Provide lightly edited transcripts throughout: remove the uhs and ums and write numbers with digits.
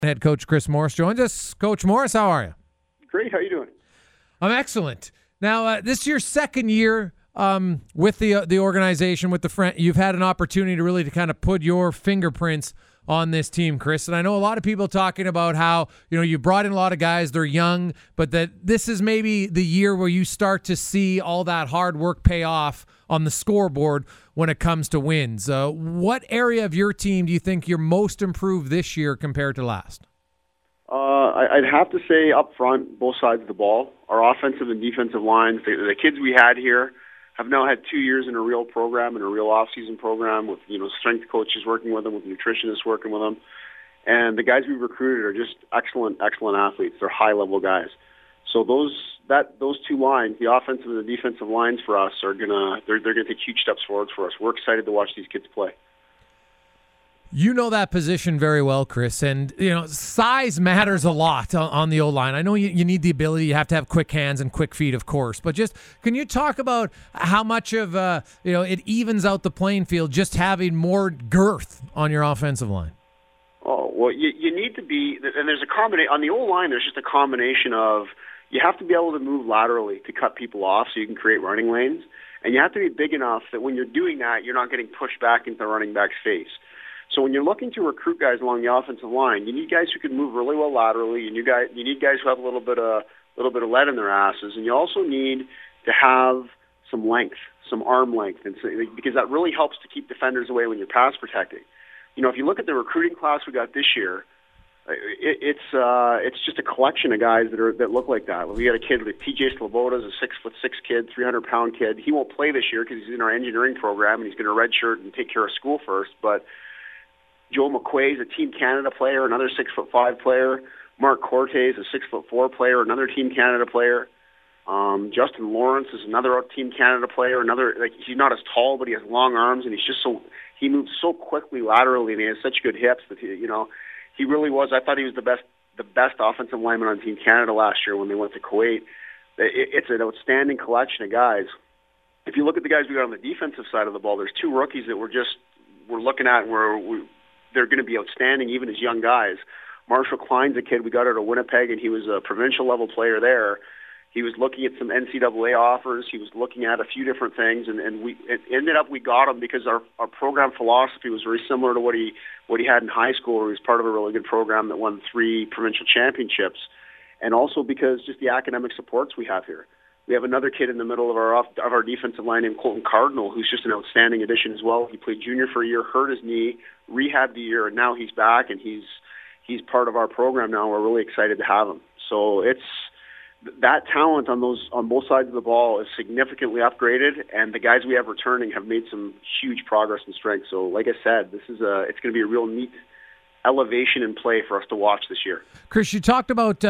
Head coach Chris Morris joins us. Coach Morris, how are you? Great. How are you doing? I'm excellent. Now, this is your second year with the organization, with the friend. You've had an opportunity to really kind of put your fingerprints on this team, Chris. And I know a lot of people talking about how, you brought in a lot of guys, they're young, but that this is maybe the year where you start to see all that hard work pay off on the scoreboard when it comes to wins. What area of your team do you think you're most improved this year compared to last? I'd have to say up front, both sides of the ball. Our offensive and defensive lines, the kids we had here have now had 2 years in a real program, in a real off-season program with, strength coaches working with them, with nutritionists working with them. And the guys we recruited are just excellent athletes. They're high-level guys. So those two lines, the offensive and the defensive lines for us, they're gonna take huge steps forward for us. We're excited to watch these kids play. You know that position very well, Chris, and size matters a lot on the O-line. I know you need the ability. You have to have quick hands and quick feet, of course. But just can you talk about how much of it evens out the playing field just having more girth on your offensive line? Oh well, you need to be, and there's a combination on the O-line. There's just a combination of you have to be able to move laterally to cut people off so you can create running lanes, and you have to be big enough that when you're doing that, you're not getting pushed back into the running back's face. So when you're looking to recruit guys along the offensive line, you need guys who can move really well laterally. You need guys who have a little bit of lead in their asses, and you also need to have some length, some arm length, and so, because that really helps to keep defenders away when you're pass protecting. If you look at the recruiting class we got this year, it's just a collection of guys that look like that. We got a kid like TJ Sloboda, is a 6'6" kid, 300-pound kid. He won't play this year because he's in our engineering program and he's going to redshirt and take care of school first, but Joe McQuaid is a Team Canada player, another 6'5" player. Mark Cortez, a 6'4" player, another Team Canada player. Justin Lawrence is another Team Canada player. He's not as tall, but he has long arms, and he moves so quickly laterally, and he has such good hips that he really was. I thought he was the best offensive lineman on Team Canada last year when they went to Kuwait. It's an outstanding collection of guys. If you look at the guys we got on the defensive side of the ball, there's two rookies that we're looking at where they're going to be outstanding even as young guys. Marshall Klein's a kid we got out of Winnipeg, and he was a provincial-level player there. He was looking at some NCAA offers. He was looking at a few different things, and we got him because our program philosophy was very similar to what he had in high school, where he was part of a really good program that won 3 provincial championships, and also because just the academic supports we have here. We have another kid in the middle of our defensive line named Colton Cardinal, who's just an outstanding addition as well. He played junior for a year, hurt his knee, rehabbed a year, and now he's back, and he's part of our program now. We're really excited to have him. So it's that talent on both sides of the ball is significantly upgraded, and the guys we have returning have made some huge progress and strength. So, like I said, it's going to be a real neat elevation in play for us to watch this year. Chris, you talked about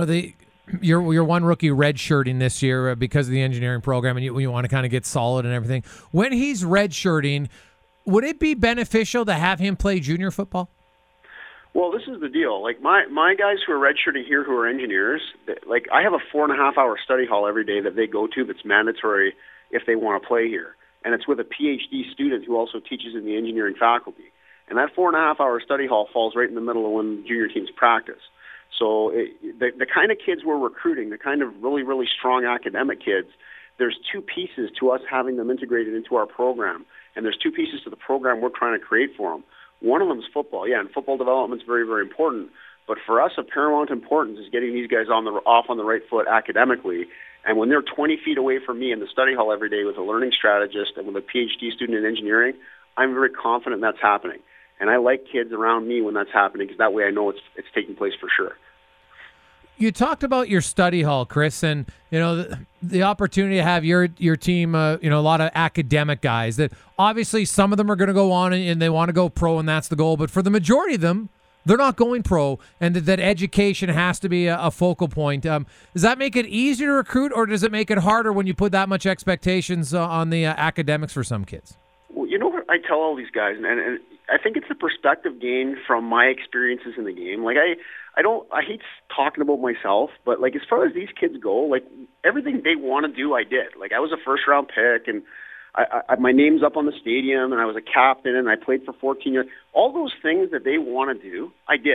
your one rookie redshirting this year because of the engineering program, and you want to kind of get solid and everything. When he's redshirting, would it be beneficial to have him play junior football? Well, this is the deal. Like my guys who are redshirting here who are engineers, like I have a 4.5-hour study hall every day that they go to that's mandatory if they want to play here. And it's with a PhD student who also teaches in the engineering faculty. And that 4.5-hour study hall falls right in the middle of when junior teams practice. So the kind of kids we're recruiting, the kind of really, really strong academic kids, there's two pieces to us having them integrated into our program. And there's two pieces to the program we're trying to create for them. One of them is football. Yeah, and football development is very, very important. But for us, of paramount importance is getting these guys off on the right foot academically. And when they're 20 feet away from me in the study hall every day with a learning strategist and with a PhD student in engineering, I'm very confident that's happening. And I like kids around me when that's happening because that way I know it's taking place for sure. You talked about your study hall, Chris, and the opportunity to have your team, a lot of academic guys that obviously some of them are going to go on and they want to go pro, and that's the goal. But for the majority of them, they're not going pro, and that education has to be a focal point. Does that make it easier to recruit, or does it make it harder when you put that much expectations on the academics for some kids? Well, what I tell all these guys, and I think it's a perspective gained from my experiences in the game. Like I hate talking about myself, but like as far as these kids go, like everything they want to do, I did. Like I was a first-round pick, and my name's up on the stadium, and I was a captain, and I played for 14 years. All those things that they want to do, I did.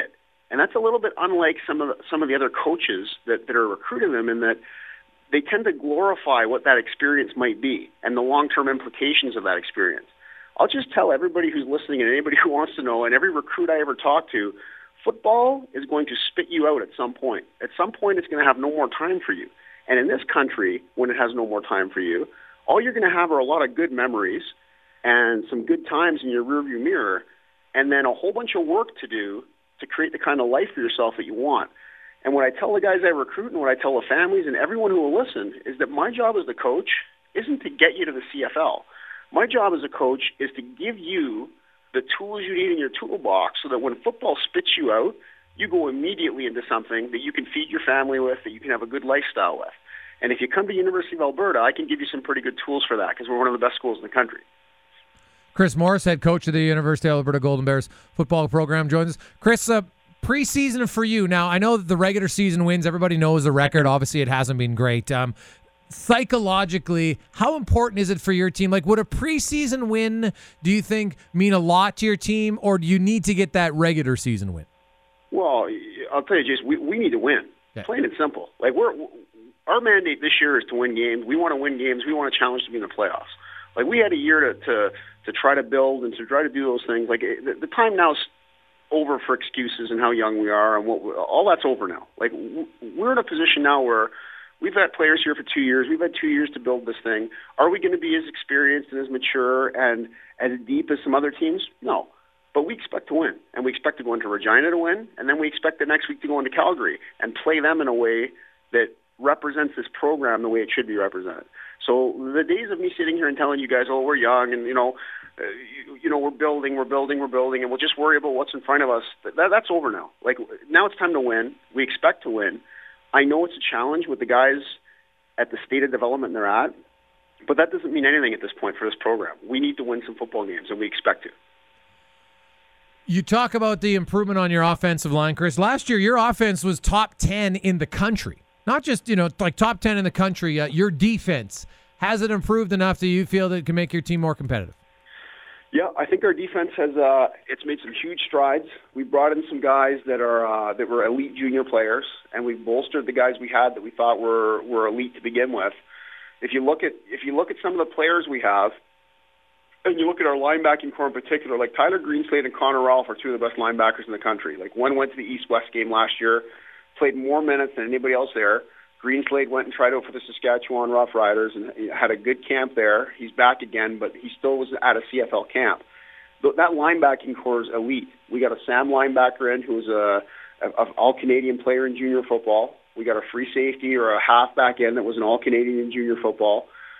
And that's a little bit unlike some of the other coaches that are recruiting them, in that they tend to glorify what that experience might be and the long-term implications of that experience. I'll just tell everybody who's listening and anybody who wants to know, and every recruit I ever talk to, football is going to spit you out at some point. At some point, it's going to have no more time for you. And in this country, when it has no more time for you, all you're going to have are a lot of good memories and some good times in your rearview mirror, and then a whole bunch of work to do to create the kind of life for yourself that you want. And what I tell the guys I recruit and what I tell the families and everyone who will listen is that my job as the coach isn't to get you to the CFL. My job as a coach is to give you the tools you need in your toolbox so that when football spits you out, you go immediately into something that you can feed your family with, that you can have a good lifestyle with. And if you come to University of Alberta, I can give you some pretty good tools for that because we're one of the best schools in the country. Chris Morris, head coach of the University of Alberta Golden Bears football program, joins us. Chris, preseason for you. Now, I know that the regular season wins. Everybody knows the record. Obviously, it hasn't been great. Psychologically, how important is it for your team? Like, would a preseason win, do you think, mean a lot to your team, or do you need to get that regular season win? Well, I'll tell you, Jason, we need to win. Yeah. Plain and simple. Like, our mandate this year is to win games. We want to win games. We want a challenge to be in the playoffs. Like, we had a year to try to build and to try to do those things. Like, the time now is over for excuses and how young we are, and all that's over now. Like, we're in a position now where we've had players here for 2 years. We've had 2 years to build this thing. Are we going to be as experienced and as mature and as deep as some other teams? No. But we expect to win, and we expect to go into Regina to win, and then we expect the next week to go into Calgary and play them in a way that represents this program the way it should be represented. So the days of me sitting here and telling you guys, oh, we're young and, we're building, and we'll just worry about what's in front of us, that's over now. Like, now it's time to win. We expect to win. I know it's a challenge with the guys at the state of development they're at, but that doesn't mean anything at this point for this program. We need to win some football games, and we expect to. You talk about the improvement on your offensive line, Chris. Last year, your offense was top 10 in the country. Not just, like top 10 in the country. Your defense, has it improved enough that you feel that it can make your team more competitive? Yeah, I think our defense has it's made some huge strides. We brought in some guys that were elite junior players, and we've bolstered the guys we had that we thought were elite to begin with. If you look at some of the players we have, and you look at our linebacking core in particular, like Tyler Greenslade and Connor Ralph are two of the best linebackers in the country. Like, one went to the East-West game last year, played more minutes than anybody else there. Greenslade went and tried out for the Saskatchewan Roughriders and had a good camp there. He's back again, but he still was at a CFL camp. That linebacking core is elite. We got a Sam linebacker in who was an all-Canadian player in junior football. We got a free safety or a halfback in that was an all-Canadian in junior football.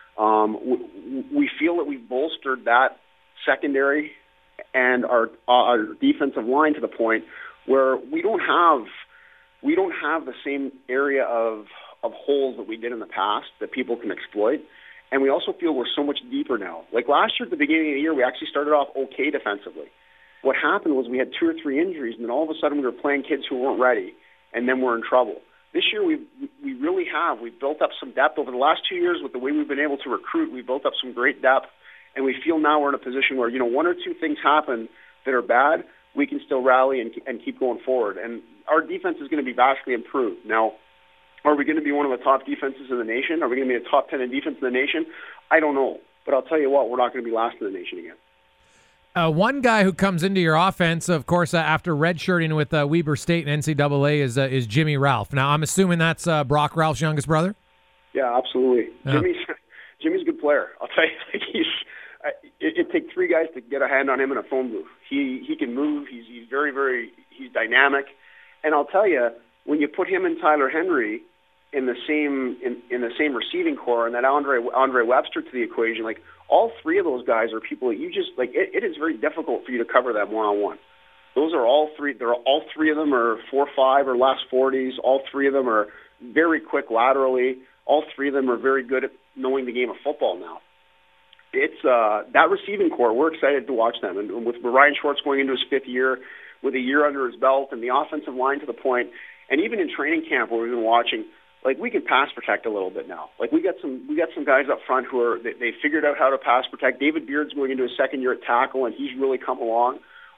We feel that we've bolstered that secondary and our defensive line to the point where we don't have the same area of holes that we did in the past that people can exploit. And we also feel we're so much deeper now. Like last year at the beginning of the year, we actually started off okay defensively. What happened was we had 2 or 3 injuries, and then all of a sudden we were playing kids who weren't ready, and then we're in trouble. This year we really have. We've built up some depth over the last 2 years with the way we've been able to recruit. We've built up some great depth, and we feel now we're in a position where, 1 or 2 things happen that are bad, we can still rally and keep going forward. And our defense is going to be vastly improved. Now, are we going to be one of the top defenses in the nation? Are we going to be a top 10 in defense in the nation? I don't know. But I'll tell you what, we're not going to be last in the nation again. One guy who comes into your offense, of course, after redshirting with Weber State and NCAA is Jimmy Ralph. Now, I'm assuming that's Brock Ralph's youngest brother? Yeah, absolutely. Yeah. Jimmy's a good player. I'll tell you, it takes 3 guys to get a hand on him in a phone booth. He can move. He's very, very dynamic. And I'll tell you, when you put him and Tyler Henry in the same receiving core and that Andre Webster to the equation, like all 3 of those guys are people that you just like. It is very difficult for you to cover them one-on-one. Those are all 3. All 3 of them are 4.5 or last 40s. All 3 of them are very quick laterally. All 3 of them are very good at knowing the game of football now. It's that receiving core. We're excited to watch them, and with Ryan Schwartz going into his 5th year, with a year under his belt, and the offensive line to the point, and even in training camp where we've been watching, like we can pass protect a little bit now. Like we got some guys up front who they figured out how to pass protect. David Beard's going into his 2nd year at tackle, and he's really come along.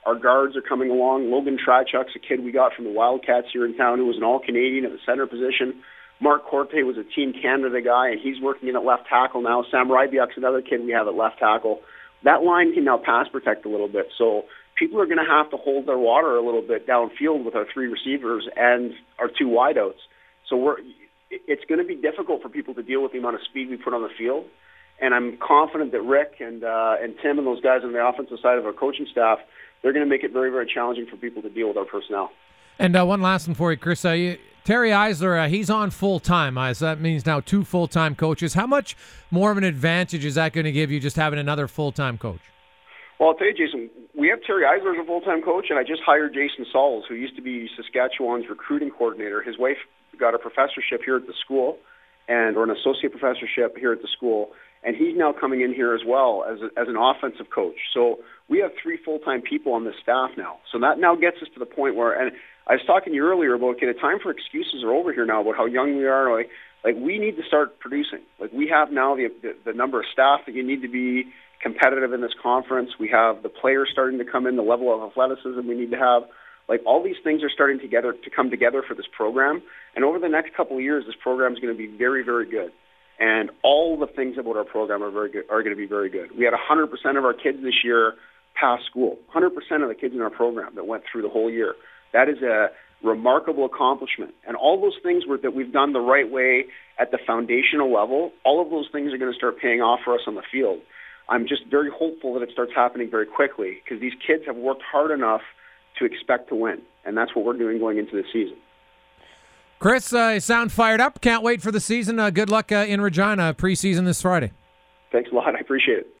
Our guards are coming along. Logan Trachuk's a kid we got from the Wildcats here in town who was an all-Canadian at the center position. Mark Corte was a Team Canada guy, and he's working in at left tackle now. Sam Rybiak's another kid we have at left tackle. That line can now pass protect a little bit, so people are going to have to hold their water a little bit downfield with our 3 receivers and our 2 wideouts. So it's going to be difficult for people to deal with the amount of speed we put on the field. And I'm confident that Rick and Tim and those guys on the offensive side of our coaching staff, they're going to make it very, very challenging for people to deal with our personnel. And one last one for you, Chris. Terry Eisler, he's on full-time. So that means now 2 full-time coaches. How much more of an advantage is that going to give you just having another full-time coach? Well, I'll tell you, Jason, we have Terry Eisler as a full-time coach, and I just hired Jason Sauls, who used to be Saskatchewan's recruiting coordinator. His wife got a professorship here at the school, or an associate professorship here at the school, and he's now coming in here as well as an offensive coach. So we have 3 full-time people on this staff now. So that now gets us to the point where, and I was talking to you earlier about, okay, the time for excuses are over here now about how young we are. Like we need to start producing. Like we have now the number of staff that you need to be competitive in this conference. We have the players starting to come in, the level of athleticism we need to have. Like all these things are starting to come together for this program. And over the next couple of years, this program is going to be very, very good. And all the things about our program are going to be very good. We had 100% of our kids this year pass school. 100% of the kids in our program that went through the whole year. That is a remarkable accomplishment. And all those things that we've done the right way at the foundational level, all of those things are going to start paying off for us on the field. I'm just very hopeful that it starts happening very quickly because these kids have worked hard enough to expect to win. And that's what we're doing going into the season. Chris, you sound fired up. Can't wait for the season. Good luck in Regina preseason this Friday. Thanks a lot. I appreciate it.